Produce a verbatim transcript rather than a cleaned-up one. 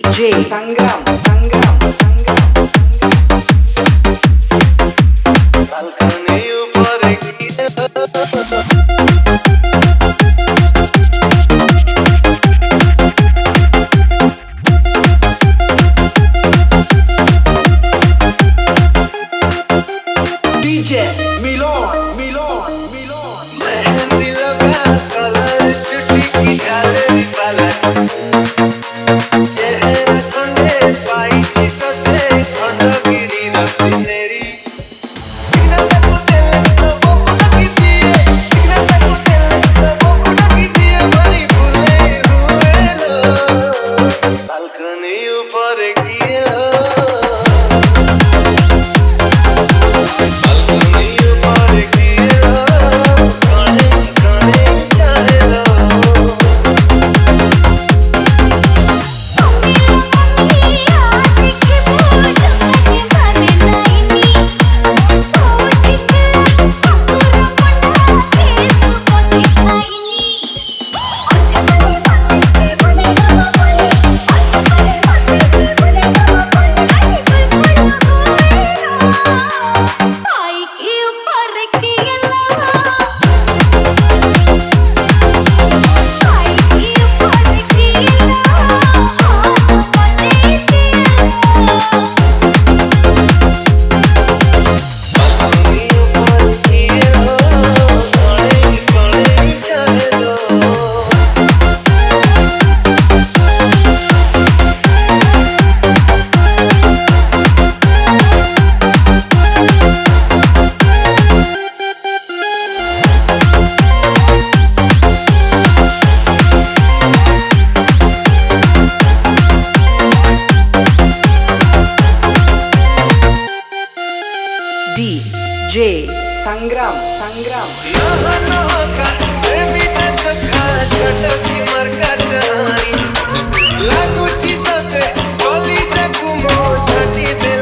J Sangram Sangram balcony upar D J Milon Milon Milon मेहंदी लगा colour चुटी की गालेरी पलट चेहरा खंडे पाई चिसते खंड गिरी रसी मेरी सीना पे को तेल तो वो लगी दिए सीना पे को तेल तो वो लगी दिए बड़ी भूले हुए लो बालकनी ऊपर गिरे लो D J Sangram Sangram लागू ची सते गली जगू मो छाती पे